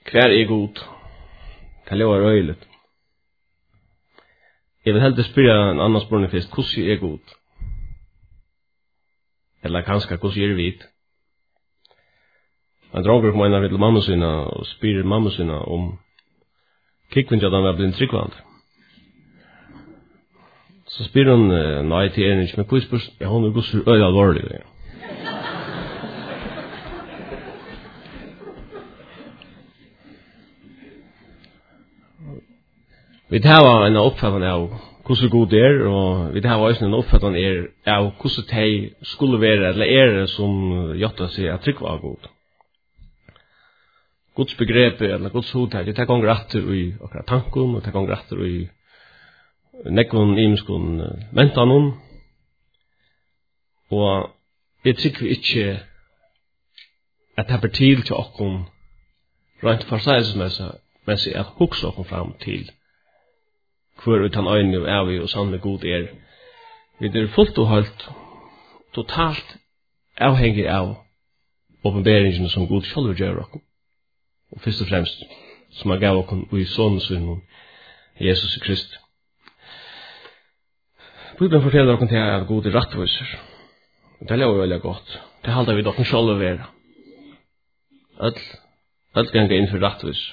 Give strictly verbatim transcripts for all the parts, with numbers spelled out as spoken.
Hver er god? Det lever røyligt. Jeg vil helst spørre en annen spørsmål først. Hvordan er god? Eller kanskje hvordan er vit? En drager på en av mamma sina og spyr mamma sina om kikvinja den var blind tryggvand. Så spyr hun, nei til er ikke, men hvordan spørs, ja hun er gos øyne alvorlig. Ja. Vi tar en oppfattning av hvordan god det er, og vi tar også en oppfattning av hvordan de skulle være, eller er det som gjør seg at trygg var god. Guds begrep, eller Guds hodtag, det tar gonger etter i akkurat tanken, og det tar gonger etter i nekvån imenskån mentanen, og jeg tykker ikke at det er til til åkken rent forsegelsesmessig at hukse åkken fram til hver utan øyne og er vi og sannlig god er. Vi er fullt og helt totalt avhengig av åpenberingene som god selv gjør åkken. Og først og fremst som han gav åkken og i sånnesvinnen Jesus Krist. Bibelen forteller åkken til at god er rettviser. Det er jo veldig godt. Det halder vi åkken selv å være. Alt, alt ganger inn for rettviser.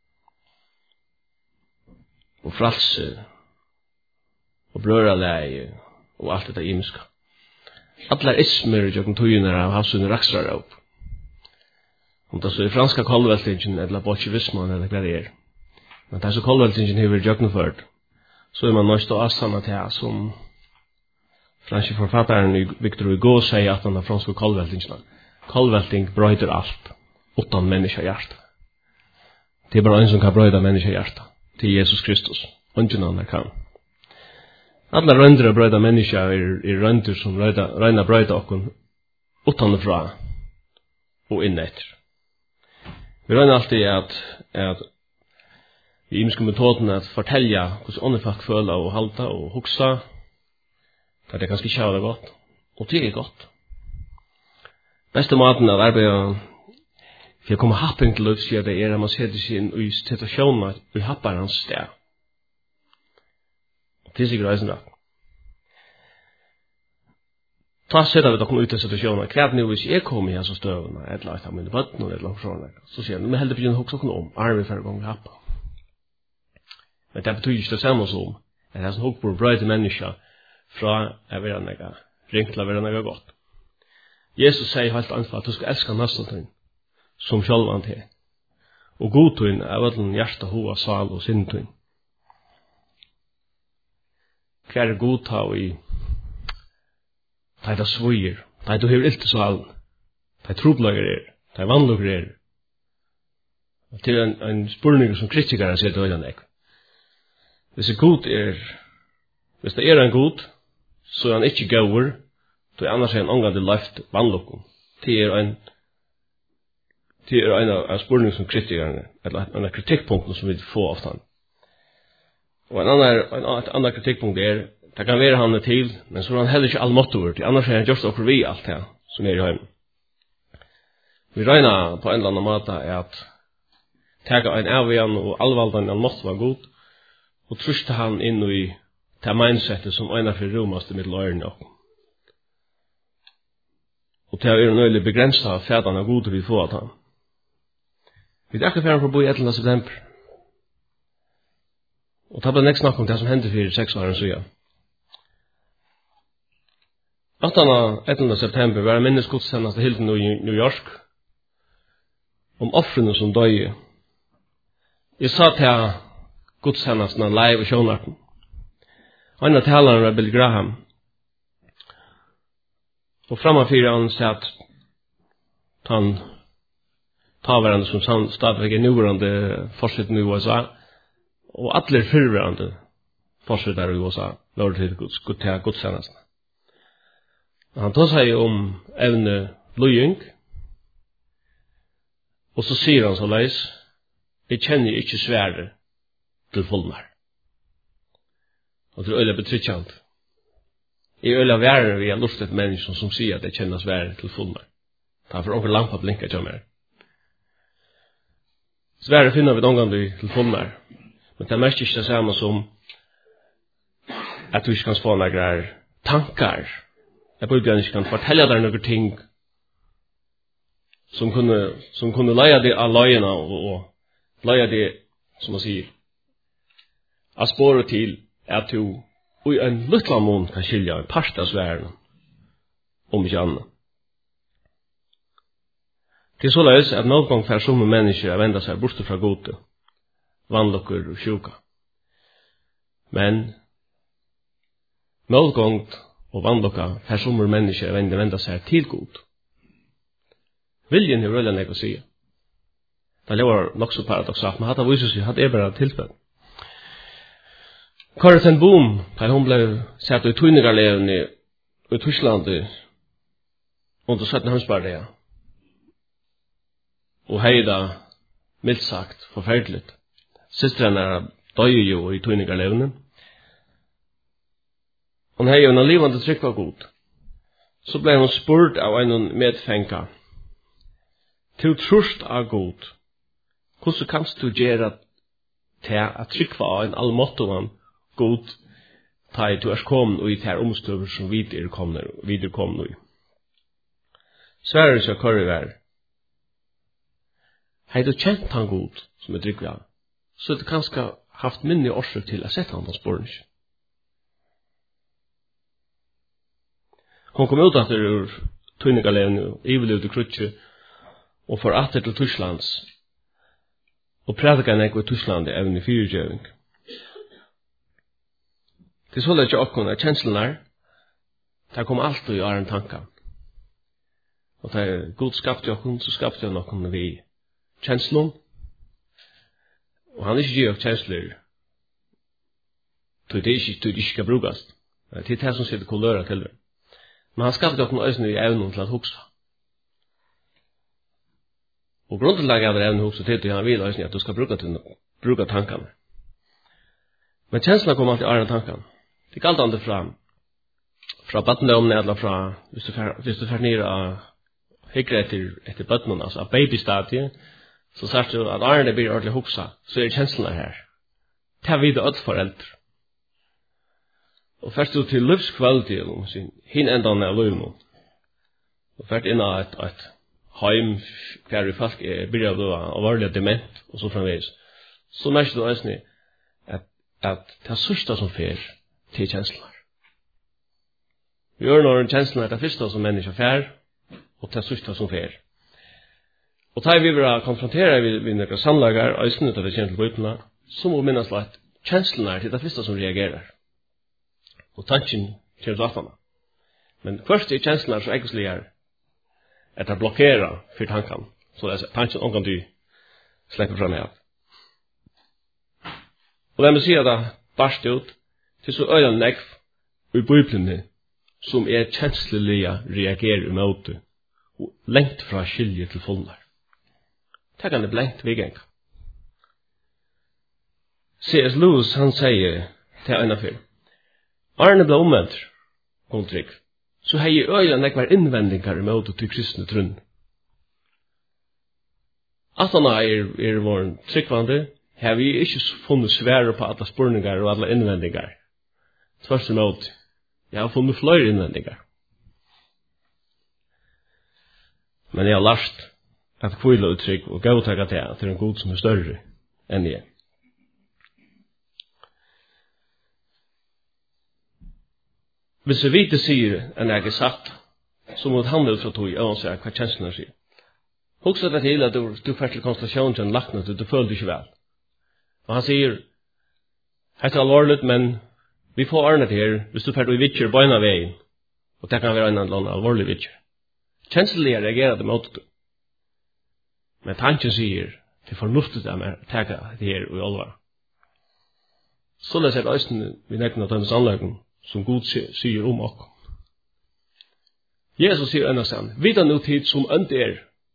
Og fralse, og brøralæge, og alt dette imenska. Alle er ismer i jøkken tøyner av havsunne raksrar opp. Om det så er franska kolveltingen, eller bolsjevismen, eller hva det er. Men det er så kolveltingen hever jøkken ført, så er man nøyst å avstanna til som franske forfatteren Victor Hugo sier at han er franske kolveltingen. Kolvelting brøyder alt, utan menneska hjärta. Det er bare en som kan brøyda menneska hjärta. Til Jesus Kristus, ungen han kan. Alla røndre brøyda mennesker er, er rønder som røyna brøyda okkon utanfra og innetter. Vi røyna alltid at, at vi imenske metoden at fortelja hvordan andre folk føler og halda og hugsa, for det er ganske kjære godt, og det er godt. Beste maten av arbeidet for jeg kommer happen til å si at det er at man setter seg inn i situasjoner i happarens sted. Og det er sikkert reisen da. Ta setter vi dere ut i situasjoner. Hva er det nå hvis jeg kommer i hans støvene, et eller annet av mine bøtten og et eller annet sånn. Så sier jeg, men heldig begynner å huske noe om. Er vi for gang i happa? Men det betyr ikke det samme som at jeg som hukk på brøyde mennesker fra å være noe ringt til å være noe godt. Jesus sier helt annet at du skal elske nesten til som sjálvan til. Og godtun av allan hjarta, hoa, sal og sintun. Hva er godta i det svøyer, det du hever iltis og allen, det troblager er, det vannlukker er. Det er en, en spurning som kritikere sier til øyne nek. Hvis det god er, hvis det er en god, så er han ikke gauur, då er annars er han omgående løft vannlukken. Det er en Det er en av spurningen som kritikerne, eller en av kritikkpunktene som vi får ofte. Og en annen, en annen kritikkpunkt er, det kan være han er til, men så er han heller ikke allmåttover, annars er han just okkur vi alt det som er i høyden. Vi regner på en eller annen måte at tega en avgjen og allvaldan han måtte være god, og truste han inn i det mindsetet som en av for romaste middeløyren okkur. Og det er nøylig begrenset av fædene gode vi får at han. Vi er ikke ferdig for å bo i ellevte september. Og det ble nekst snakk om det som hendte for seks år siden. attende september var minnesgodstjeneste hilden i New York om offrene som døde. Jeg sa til godstjenesten live i sjånarten. En av talerne var Bill Graham. Og framafyrer han satt han tavarande som stadigvæk er nuvarande forsitten i U S A, og alle fyrvarande forsittar i U S A, var til godstjeneste. Han tar seg om evne løying, og så sier han så leis, jeg kjenner ikke svære til fullmar. Og det er øyla betrykkjant. Jeg er øyla værre vi har lustet mennesker som sier at jeg kjenner svære til fullmar. Det er for onker lampa blinka til meg. Sverre finner vi omgående i telefoner. Men det er mest ikke det samme som at du ikke kan få noen tankar. Jeg burde ikke kan fortelle deg noen ting som kunne, som kunne leie det av løgene og, og leie det, som man sier, av spåret til at du i en liten mån kan skilja en part av sværen om ikke annet. Det er så løs at noen gang for somme mennesker er vendt seg bort fra gode, vannlokker og sjuka. Men noen gang og vannlokker for somme mennesker er vendt seg til god. Viljen er rullen jeg å si. Det var nok så paradoxalt, men hadde viset seg at det er bare tilfell. Corrie ten Boom, da hun ble satt i Tunigarleven i, i Tyskland under syttenhundratalet, og heida, mildt sagt, forferdelig. Systrene døde jo i Tunigarleven. Hun hei jo en livande trykk var god. Så ble hun spurt av en medfenka. Til trust av god, hvordan kanst du gjøre til at trykk var en allmåttovan god ta i du er kommet og i til omstøver som videre kommer i. Sverre så Corrie var. Hei du kjent han god som er trykk var, så du kanskje haft minne årsøk til å sette han på spørning. Hon kom ut etter ur Tunigarleven og ivelud i Krutje og for atter til Tysklands og prædika en ekko i Tyskland evn i fyrtjøving. Til så lett jeg oppgående kjenslene her, det kom alltid i åren tanka. Og det er god skapte okkon, så skapte jeg nokkon vi kjenslene. Og han er ikke gjør kjensler, til det ikke, ikke skal brukes. Det er det som sitter koløra til det. Men han skapte okkon øyne i evnen til at huksa. Og grunnlaget av det evnen huksa til, han vil øyne at du skal bruke, til, bruke tankene. Men kjenslene kom alltid i åren tankene. Det galt andre fra, fra badndommen, eller fra, hvis du fer, hvis du fer ned av hyggre etter, etter badndommen, altså av babystadiet, så sier du at Arne blir ordentlig hoksa, så er kjenslene her. Det har vi det åtte foreldre. Og først du til livskvalitet, hin endan av løvene, og først inn av et, et heim, hver vi folk er, blir av alvorlig dement, og så framveis, så merker du også at, at det er sørste som fer til kjenslene. Vi gjør når kjenslene er det første som mennesker fer, og det er sørste som fer. Og da vi vil konfrontere vi, vi noen sannlager, og i snutt av det kjent til bøytene, så må vi minnes at kjenslene er til det første som reagerer. Og tanken kommer til aftan. Men først er kjenslene så egentlig er at det blokkerer for tanken, så det er tanken omgang du slipper fram igjen. Og det må si at det barst ut til så øyne nekv i bøyplene som er kjenslelige reagerer imot det, og lengt fra skilje til fullnar. Det kan det blengt vigeng. C S Lewis, han sier til en av fyr, Arne ble omvendt, Goldrygg, så hei i øyne nekvar innvendingar imot til kristne trunn. At han er, er vår tryggvande, har vi ikke funnet svære på alle spurningar og alle innvendingar. Tvers imot, jeg har funnet flere innvendingar. Men jeg har lært at kvile uttrykk og gavtaka til til en god som er større enn jeg. Hvis jeg vite sier enn jeg er satt, så må det handle ut fra tog og ansett hva kjenslene sier. Husk det til at du, du fer til konstellasjonen til en lakna til du føler det ikke vel. Og han sier, hei er alvorlig, men vi får ordnet her hvis du fer til å vitcher på en av veien, og det kan være en eller annen alvorlig vitcher. Kjenslige reagerer det mot det. Men tanken sier, det er fornuftig at man tager det her i alvor. Så det er øyne vi nekker av denne anleggen, som Gud sier om oss. Jesus sier enda sann, vita nu tid som ønt er.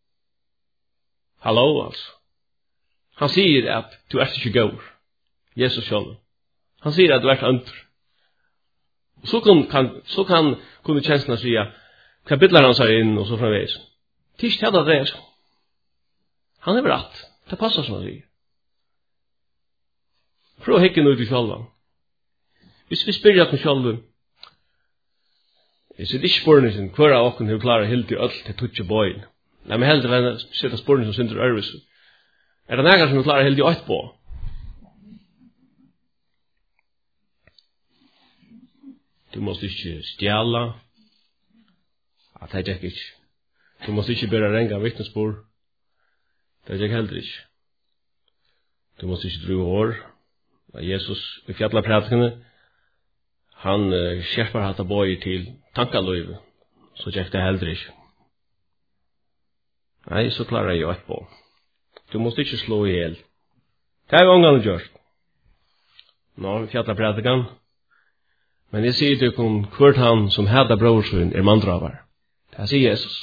Hallo, altså. Han sier at du er ikke gaur. Jesus selv. Han sier at du er ønt. Så kan, kan, så kan kunne kjenslene si, kapitler han seg inn, og så framveis. Tisch, det er det. Han er bratt. Det passar som han sier. Prøv å hekke noe til sjálvan. Hvis vi spyrir at sjálvan, jeg sitter ikke spørningen hver av åkken har klaret helt til øll til tutsi bøyen. Nei, men heldig venn sitter spørningen som synder ørvis. Er det nægar som har klaret helt til øtt på? Du måste ikke stjæla. Ja, det er ikke. Du måste ikke bare renga vittnesbord. Det er ikke heller ikke. Du måste ikke drive hår. Jesus i fjallaprætkene, han uh, skjerper hatt av bøy til tankaløyve. Så gikk det heller ikke. Nei, så klarer jeg jo på. Du måste ikke slå ihjel. Det er jo omgang gjort. Nå, fjallaprætkan. Men jeg sier til kun hvert han som hedder brorsøen er mandravar. Det sier Jesus.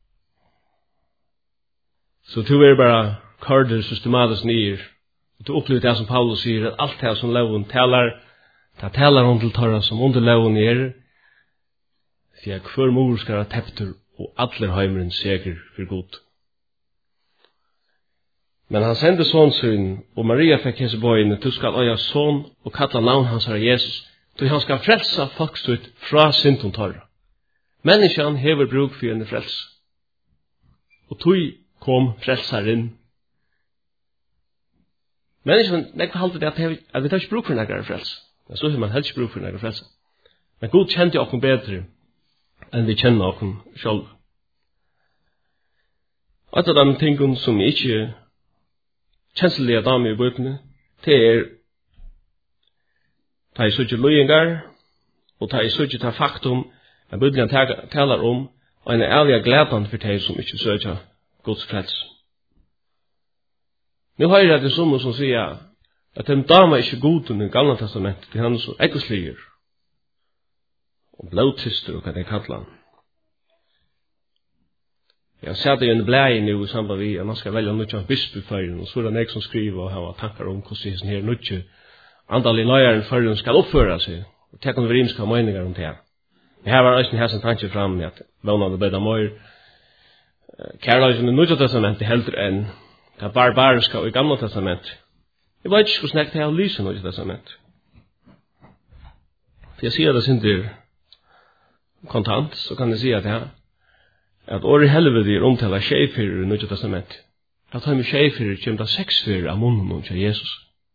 Så du er bare karder systematisk nyer. Og du opplever det som Paulus sier, at alt det som loven taler, det taler om til torra som under loven er, for jeg hver mor skal ha tepter, og atler heimeren seger for god. Men han sendte sånsyn, og Maria fikk hese bøyene, du skal øya sån, og kalla navn hans her Jesus, så han skal frelsa folkstut fra synden torra. Menneskene hever bruk for en frels. Og tog kom frelsaren. Menneskene, nekva halte det at, at vi tar ikke bruk for nekkere frels. Men så har man helst bruk for nekkere frels. Men Gud kjente okken bedre enn vi kjenner okken selv. Og et av de tingene som ikke kjenslige damer i bøkene, det er ta i suttje løyengar, og ta i suttje ta faktum, at Bibelen taler om, og en er ærlig glædan for de som ikke søker Guds frels. Nå har jeg det som som sier, at de damer ikke god under Gamla testamentet, til han som ekkosliger, og blodtyster, og hva det kallar han. Jeg har sett det i en blæg nu i samband med at man skal velge nødja bispeføyren, og så er det nek som skriver og har tankar om hvordan det er nødja andal i nøyeren førren skal oppføre seg, og tek om rimska meningar om det her. Jeg har vært her som tanke fram med at vannene bedre møyr kærløysen i nødja testamentet heldre enn det barbariska og i Gamla testamentet. Jeg vet ikke hvordan jeg har lyst i nødja testamentet. For jeg sier det sinter kontant, så kan jeg si at jeg at året helvede er omtala tjejfyrer i Nødja testament. At han med tjejfyrer kommer da seksfyrer av munnen til Jesus.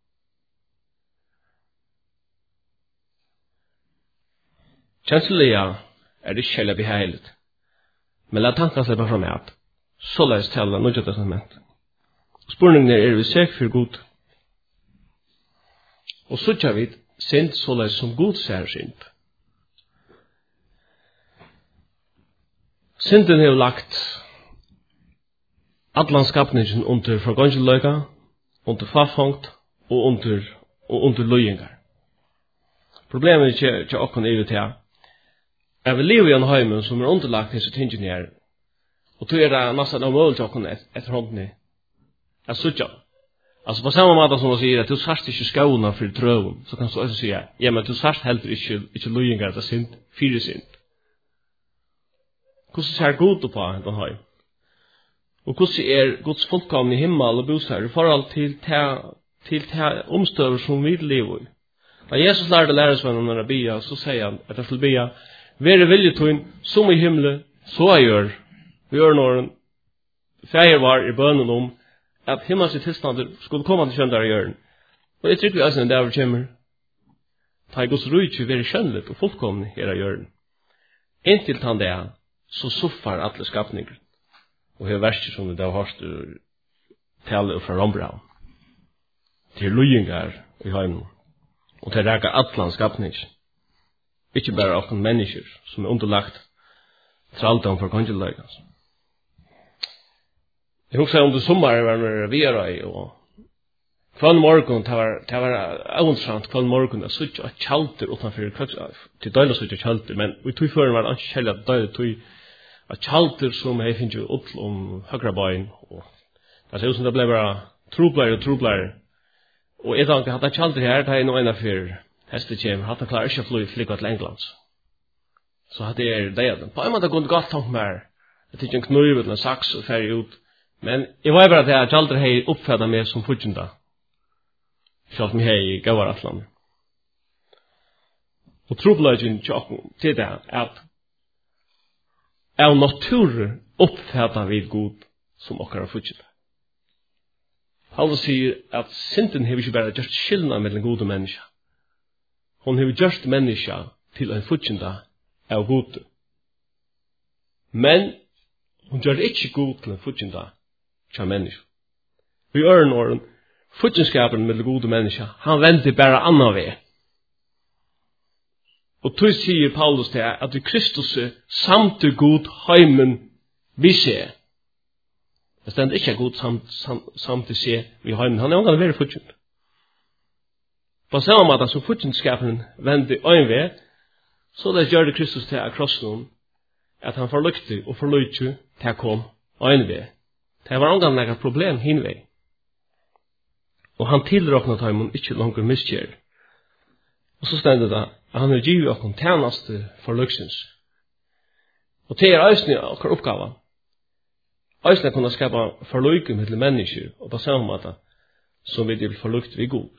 Kjensliga er det kjella beheilet. Men la tanken slippe fram med at så leis tala Nødja testament. Spurningen er, er vi sek for god? Og så tja vi sint så leis som god ser sint. Synden har lagt allan skapningen under forgångsløyga, under fafangt og under, og under løyengar. Problemet er ikke okken er jo til at vi lever i en heimen som er underlagt disse tingene her, og tog er det nesten av mål til okken etter hånden er sutja. Altså på samme måte som man sier at du sørst ikke skåna for trøven, så kan du også si ja, men du sørst heller ikke, ikke løyengar til synd, fire synd. Hvordan ser God på den heim? Og hvordan er Guds fullkomne i himmel og bosher i forhold til til de omstøver som vi lever i? Da Jesus lærte læresvennen når han bia, så sier han at han skulle bia, «Være viljetøyen som i himmelen, så jeg gjør, vi gjør når feir var i bønnen om at himmels i tilstander skulle komme til kjøndere i hjørnen. Og jeg trykker vi altså en dag kommer, ta i Guds rujtje være kjønnlet og fullkomne her i hjørnen. Inntil han det, så suffar alle skapninger. Og her verste som det har hørt tale fra Rombrau. Til løyengar i heimen. Og til rækka alle skapninger. Ikke bare av mennesker som er underlagt traldom for kongeløyga. Jeg husker om det sommer var når vi er i, og kvann morgen, det var, det var avundsrant kvann morgen, jeg sutt og kjalter utenfor køks, til døyla sutt og kjalter, men vi tog før var det ikke kjellig at døyla tog at kjalter som jeg finner ut om høyre bøyen, og det ser ut som det ble bare troblære og troblære, og jeg tenkte at kjalter her, det er noe ena for hestet kjem, at han klarer ikke å fly flyga til England. Så hadde jeg det, på en måte kunne godt tanke meg, at det ikke en knuv eller en saks og ferdig ut, Men jeg var bare at jeg aldri har oppfattet meg som fortjenta. Selv om jeg har i gavare atlan. Og trobladjen til det at av natur oppfattet vi god som okkar har fortjenta. Paulus sier at synden har ikke bare gjort skillnad mellom gode mennesker. Hon har gjort menneska til en fortjenta av gode. Men hon gjør ikke god til en fortjenta av menneska. Vi øren åren, fortjenskapen mellom gode mennesker, han venter bare annan vei. Og tog sier Paulus til at i Kristus samt god heimen vi ser. Det stender ikke god samt, samt, samt se vi heimen. Han er omgang veldig fortjent. På samme måte som fortjentskapen vender øyn ved, så det gjør det Kristus til at krossen at han forlykte og forlykte til å komme øyn ved. Det var omgang noe problem hinvei. Og han tilråknet heimen ikke langer miskjer. Og så stender det at han er givet oss tjeneste for lyksens. Og det er øyne okker oppgave. Øyne kunne skapa forlykke med mennesker, og på samme måte som vi vil forlykte vi god.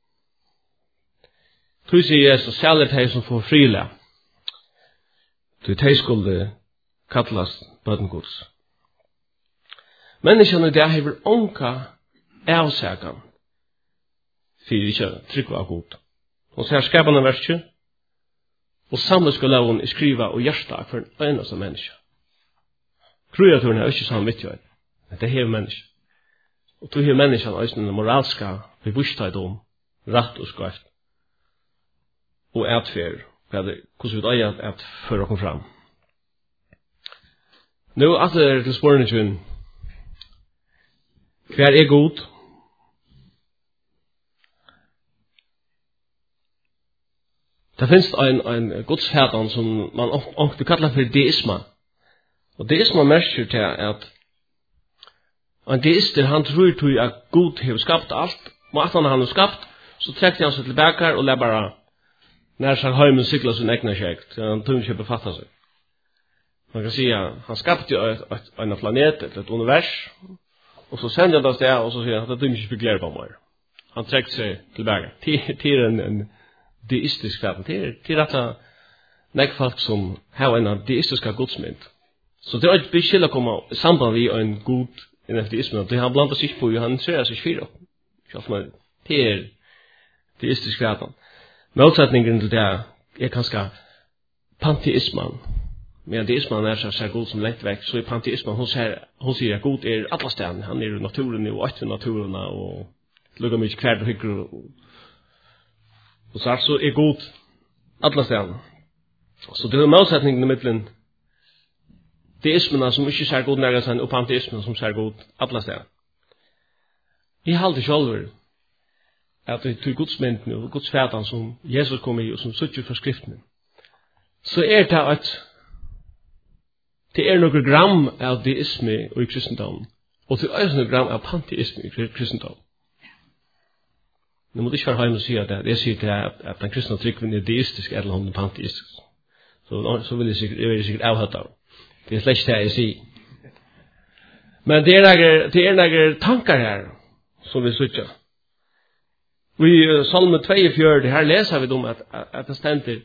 Tog sier Jesus, særlig de som får frile, til de skulle kalles bøtengods. Menneskene der har ånka avsækan, for ikke trygg av god. Og så her skapende verset, og samme skal loven er skriva og hjärsta for en eneste menneske. Kreaturen er ikke samme vittighet, men det er hele menneske. Og to hele mennesken er også en moralska bevissthet om rett og skreft, og atfer, hvordan vi eier at føre oss fram. Nå, at det er til spørningen, hver er god? Det finns en, en godsfætan som man ofte kallar for deisma. Og deisma merker til at en deister, han tror til at Gud har skapt alt, og at han har skapt, så trekker han seg tilbake og lar bare nær seg heimen sykla sin egna kjekt, så han tror ikke befatta seg. Man kan si at han skapte en planet, et univers, og så sender han det sted, og så sier han at det ikke begleder på meg. Han trekker seg tilbake. Til en, en deistisk fætan. Det er rett nek folk som har en deistiska godsmynd. Så det er ikke beskjell å komme samband vi en god innenfor deismen. Det har blandet seg på, han ser seg fyra. Det er deistisk fætan. Motsetningen til det er kanskje panteismen. Men deismen er så god som lengt vekk, så er panteismen, hun sier, hun sier at god er alle stedene. Han er i naturen og etter naturen og lukker mye kverd og hygger og Og så altså er god alle stedene. Så det er motsetningen mellom deismene som ikke ser god nærmere seg, og panteismene som ser god alle stedene. Jeg halte selv at det er godsmynden og godsfætan som Jesus kom i, og som sutter for skriftene. Så er det at det er noen gram av deisme i kristendommen, og det er noen gram av panteisme i kristendommen. Nå må du ikke være hjemme og si at jeg sier til at, at den kristne tryggven er deistisk eller om den panteistisk. Så, så vil jeg sikkert, jeg vil sikkert avhørt av. Det er slett ikke det jeg sier. Men det er noen, det er noen tankar her som vi sier. I Salme tjueåtte, her leser vi om at, at det stender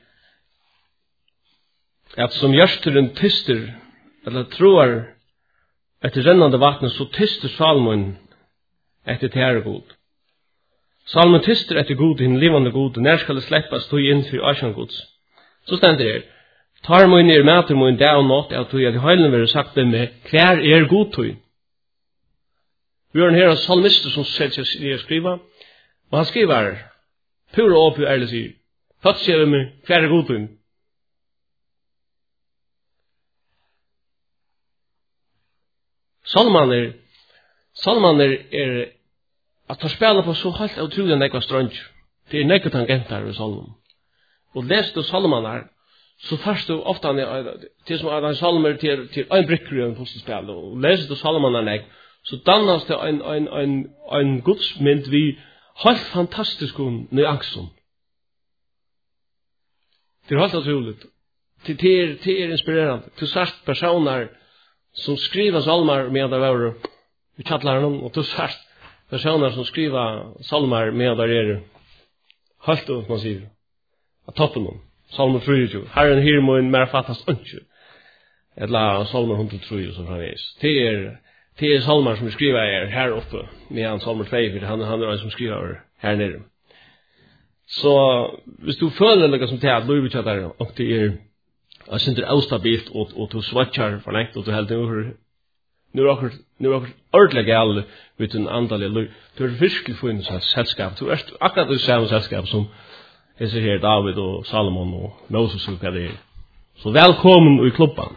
at som gjørsteren tyster, eller tror etter rennande vattnet, så tyster salmen etter tæregod. Salmen tyster etter god, hinn livande god, nær skal det sleppas tog inn for asjan gods. Så stender det, tar må inn i mater må inn dag og natt, at tog at i heilen vil sagt dem med, hver er god tog. Vi har en her salmister som selv sier skriva, og han skriver, pura opp i ærlig sier, fatt sier vi med, hver er god tog. Salmaner, salmaner er at han spiller på så helt utrolig nekva strønge. Det er nekva tangenter i salmen. Og leser du salmaner, så først du ofte til som at han salmer til, til en brykker i en puslespil, og leser du salmaner nek, så dannes det en, en, en, en godsmynd vi helt fantastisk nyansum. Det er helt utrolig. Det, det, er, det er inspirerende. Til sart personer som skriver salmer med det var i kjallaren, og du svært personer som skriver salmer med der er helt ut, man sier, av toppen om. Salmer tjuetre. Herren hyr må en mer fattast ønske. Eller salmer hundre tjue som framvis. Det er, det er salmer som skriver er her oppe, medan salmer tjue, han, han er en som skriver her nere. Så hvis du føler noe som det er, du vet der, og det er, jeg synes det er ustabilt, og, og du swatcher for lengt, og du helt over, nu er akkurat, nu er akkurat ordentlig gale, vet du, en andalig, du er virkelig funnet sånn selskap, du er akkurat det samme selskap som jeg ser her David og Salomon og Moses og hva det er. Så velkommen i klubben.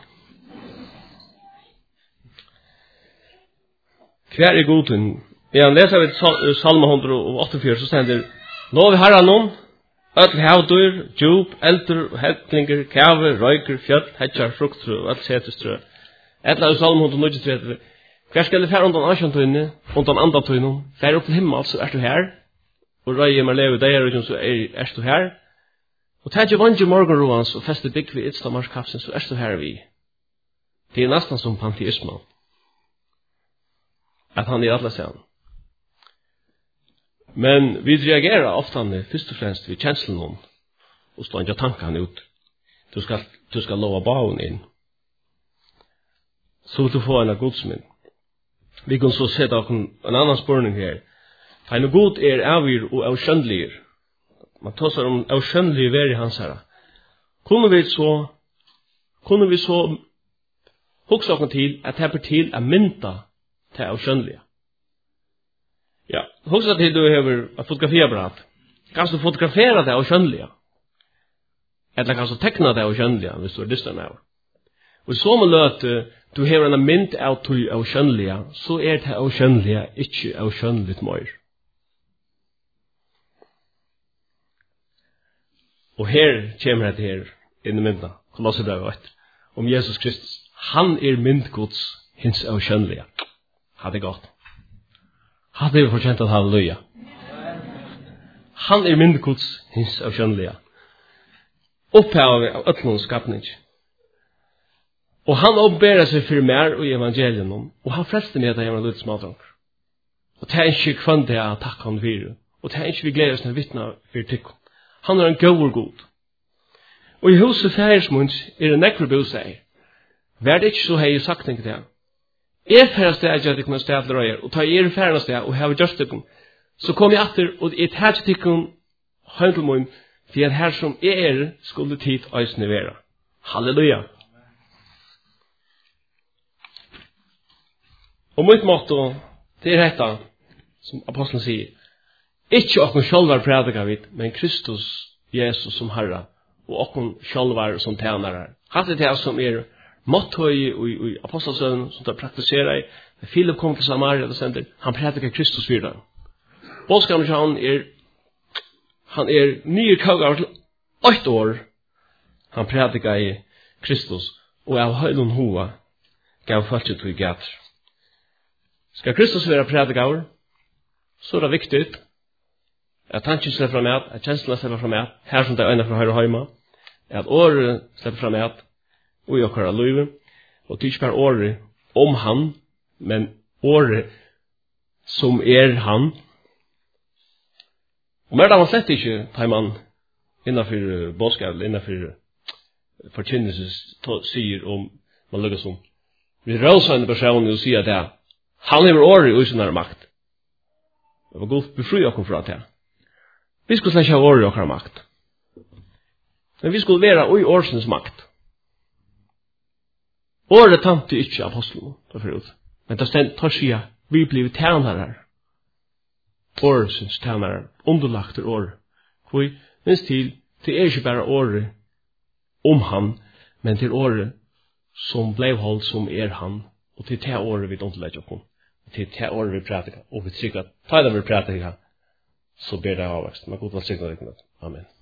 Hver er goden? Ja, leser vi Salme one eighty-four, så stender lov herren om, öll havdur, djup, eldur, helklinger, kave, røyker, fjall, hedjar, fruktstrø, og alt setestrø. Etla i Salme one thirty-nine, hver skal det fære undan asjantøyne, undan andatøyne, fære opp til himmel, så er du her, og røyer meg leve deg, og så er, er du her. Og tenk jo vanje morgenroans, og feste bygg ved Idsta marskapsen, så er du her vi. Det er nesten som panteismen. At han er alle sen. Men vi reagerer ofte først og fremst ved kjenslen om, og stå ikke tankene ut. Du skal, du skal lova bauen inn. Så vil du få en av godsminn. Vi kan så se en annan spørning her. En god er avgir og avskjønnelige. Man tåser om avskjønnelige vær i hans herre. Kunne vi så, kunne vi så hugsa oss til at det er til å mynta til avskjønnelige. Ja, hugsa til du har et fotografiapparat. Kan du fotografera det avskjønnelige? Eller kan du tekna det avskjønnelige hvis du er distan av? Og så må løte du har en mynd av tog avskjønnelige, så er det avskjønnelige ikke avskjønneligt mer. Og her kommer det her inn i mynda, Kolossebrevet, om Jesus Kristus. Han er myndgods hins avskjønnelige. Ha det godt. Ha det fortjent at halleluja. Han er myndgods hins avskjønnelige. Opphavet av ötlån skapning. Og han oppberer seg for mer i evangelien, og han frelste med det gjennom litt smadrunk. Og det er ikke kvann det å takke han for, og det er ikke vi gleder oss når vittna for tikkum. Han er en god god. Og i huset færesmunds er det nekker bo seg. Vær det ikke så hei sagt ikke det. Jeg færes det at jeg kunne stedle røyer, og ta er færes det, og have just tikkum. Så kom jeg atter, og jeg tar til tikkum høytelmunn, for at her som er skulle tid øysene være. Halleluja. Og mitt motto, det er dette, som apostelen sier, ikke okken sjølvar prædikar vid, men Kristus, Jesus som Herre, og okken sjølvar som tjenare. Hatt det det som er motto i, i, i apostelsønnen, som det praktiserer i, Philip kom til Samaria, og sender, han prædikar Kristus videre. Bådskapen til han er, han er nye kaugar til åtte år, han prædikar i Kristus, og av høylun hoa, gav følget til gater. Skal Kristus være prædikar, så er det viktig at tanken slipper fram at, at kjenslene slipper fram at, her som det er øyne fra høyre og høyma, at året slipper fram at, og i okkara løyve, og det er ikke bare året om han, men året som er han. Og mer da man slett ikke tar man innenfor bådskap, innenfor forkynnelses sier om man lykkes som vi røser en person og sier det, han har året i sin makt. Det var god befri oss fra det. Vi skulle slett ikke ha året i okkara makt. Men vi skulle være i årsens makt. Året tante ikke apostelen, men det stendt tar seg vi blir tjenere. Årsens tjenere, underlagt til året. For minst til, det er ikke bare året om han, men til året som ble holdt som er han, og til det året vi underlegger oss. Til det året vi prater, og vi trykker at ta det vi prater, så ber det avvekst. Men god var sikkert. Amen.